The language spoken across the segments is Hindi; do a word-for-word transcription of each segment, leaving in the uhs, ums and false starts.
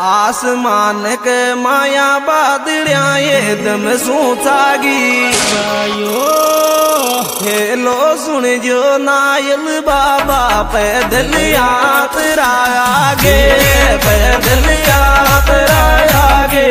आसमान के माया बादलिया एकदम सूचागी हेलो सुन जो नायल बाबा पैदल यात्रा आगे पैदल यात्रा आगे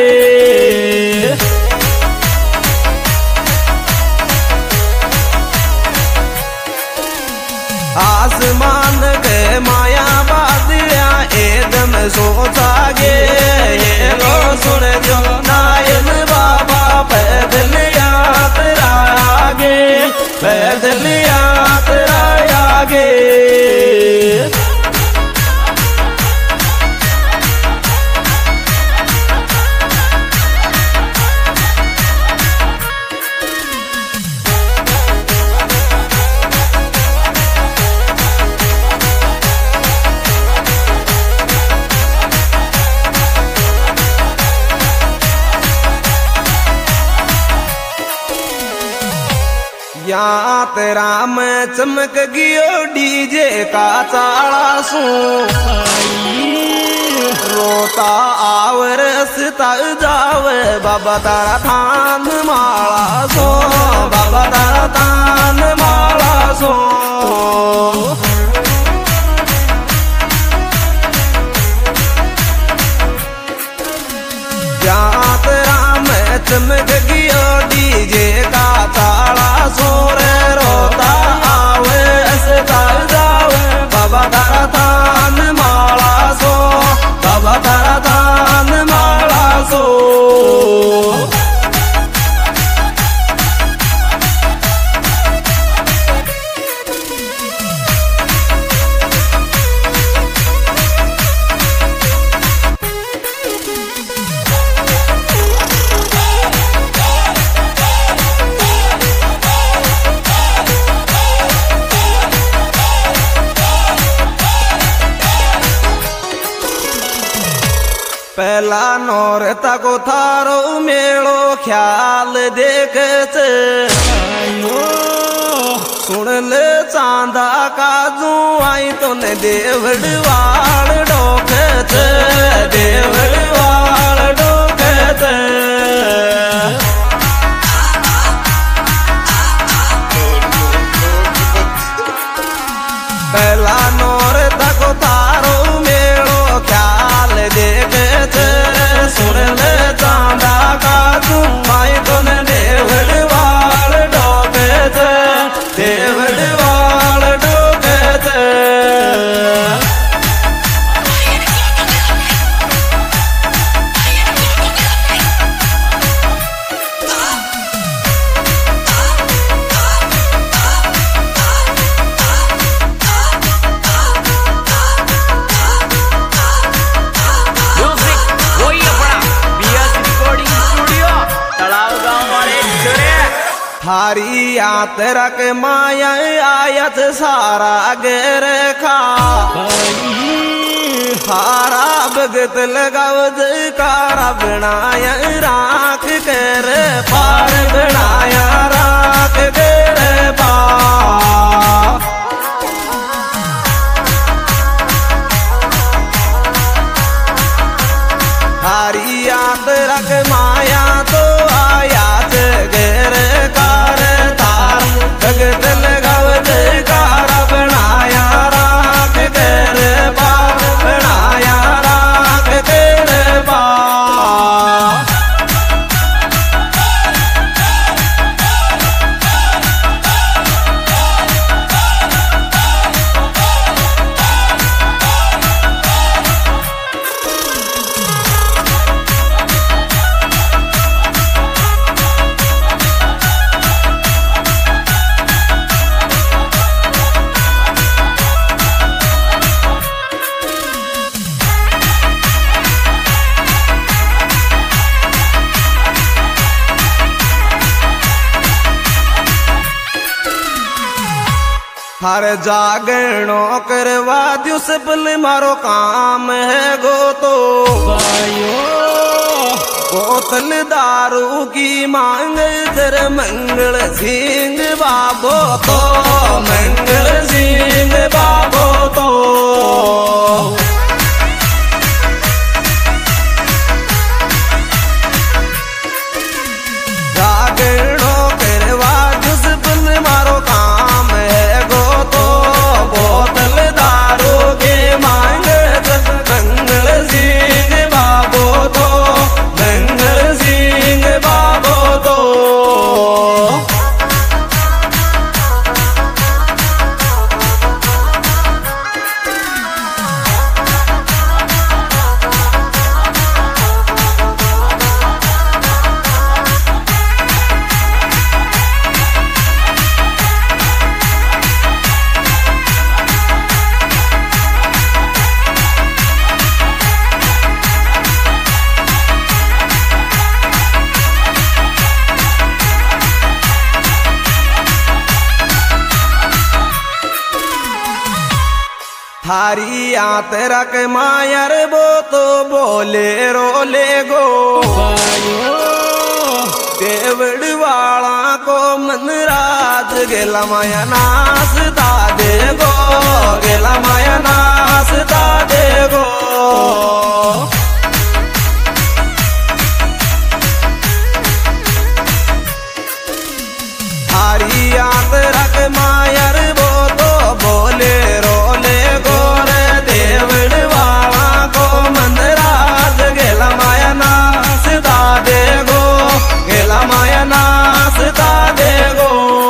आसमान के माया बादलिया एकदम सोचागे हेलो सुन जो नायल बाबा पैदल यात्रा आगे पैदल यात्रा आगे या तेरा में चमक गियो डीजे का चाड़ा सू रोता आवर सिता जावे बाबा तारा थान माला सो बाबा तारा थान माला सो या तेरा में चमक गियो डीजे का चाड़ा सोरे रोता आवे ऐसा जावे बाबा तारा थान माला सो बाबा तारा थान माला सो पहला नौरता को थारो मेलो ख्याल देखत सुन ले चांदा काजू आई तो ने देवड़वाड़ डोकत देवड़वाड़ डोकत पहला नौरता को थारो मेलो ख्याल देखत सुन ले चांदा का तुम आई तो ने देवड़वाड़ डोकत देवड़वाड़ डोकत थारी यात्रा के माया आयत सारा गेर खा हारा भगत लगाव कारा बनाया राख कर पार बनाया राख कर पार थारी यात्रा के माया तो आयात गेर भगत लगाव कारा बनाया राख कर बाप बनाया राख कर बाप हर जागरणो करवा दियो सबल मारो काम है गो तो बोतल दारू की मांग जर मंगल सिंह बाबो तो मंगल सिंह बाबो तो थारी तेरा के मायर वो तो बोले रोले गो देवड़ वाला को मन राज गेला माया नासता दे गो गेला माया नासता दे गो थारी तेरा के मायर वो तो बोले रोले गोरे देवड़ वाला को मन राज गेला माया नासता दे गो गेला माया नासता दे गो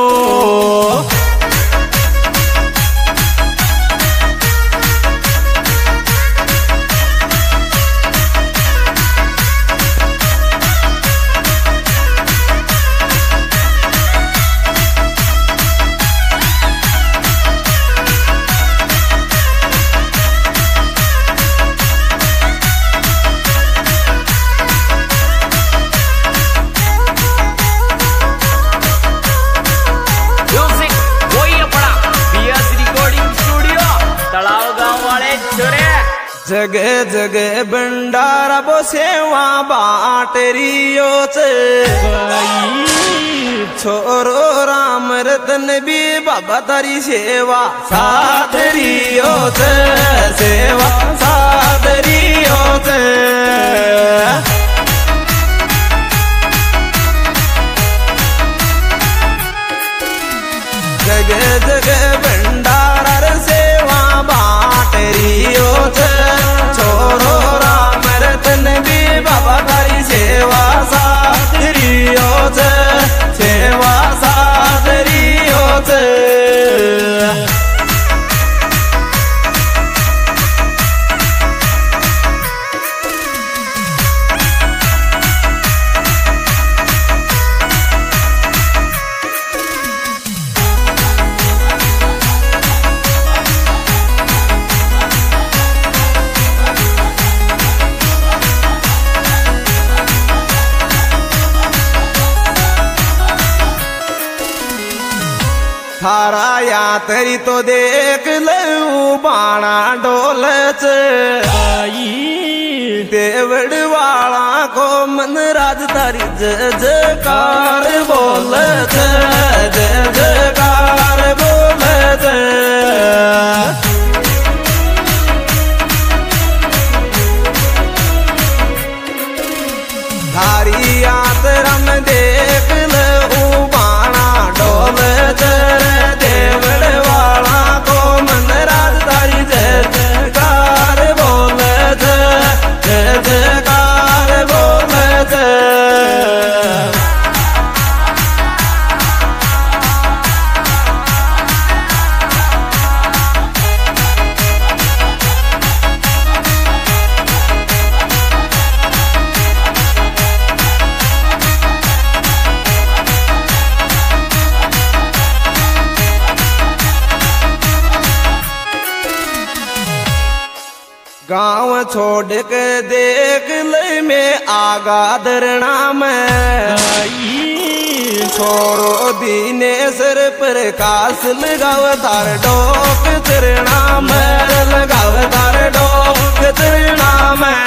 जगे जगे भंडारा बो सेवा बाटरियो से छोरो राम रतन भी बाबा तारी सेवा सादरियो से सेवा सादरियो से जगे जगे भंडारा सेवा बाटरियो से छोरो राम रतन भी बाबा तारी सेवा सादरियो से सेवा सादरियो से थारा यात्री तो देख लू बाणा डोल देवड़ वाला को मन राज तारी जय जयकार बोल जय जयकार बोल थारी यात्रा में देख लू बाणा डोल देवड़ वाला को मन राज तारी जय जयकार बोल जय जयकार बोल गाँव छोड़ के देख ले में आगा धरना में छोरो दीने सर पर कास लगाव तार डोक धरना में लगाव तार डोक धरना में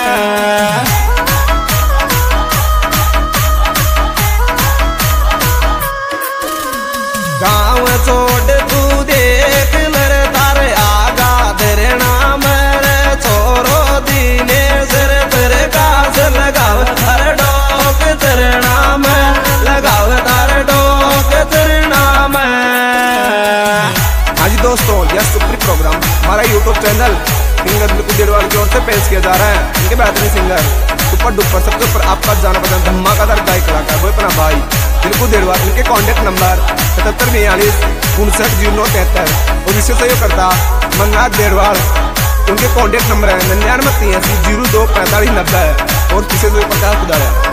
गाँव छोड़ तू देख लर तार आगा धरना में छोरो दीने सर पर कास लगाव तार डोक धरना में लगाव तार डोक धरना में। हाँ जी दोस्तों, यह सुप्रीम प्रोग्राम हमारा YouTube channel singer Dilku Derwal की ओर से पेश किया जा रहा है। इनके बेहतरीन सिंगर सुपर डुपर सबके ऊपर आपका जाना पसंद धमाकेदार गायक कलाकार वो अपना भाई दिलकू देरवाल। इनके कॉन्टेक्ट नंबर सतहत्तर बयालीस उनसठ जीरो तिहत्तर और इससे सहयोग करता मंगनाथ देरवाल। उनके कॉन्टेक्ट नंबर है निन्यानवे तिरासी जीरो दो पैंतालीस नब्बे और किसी से पचास खुदा है।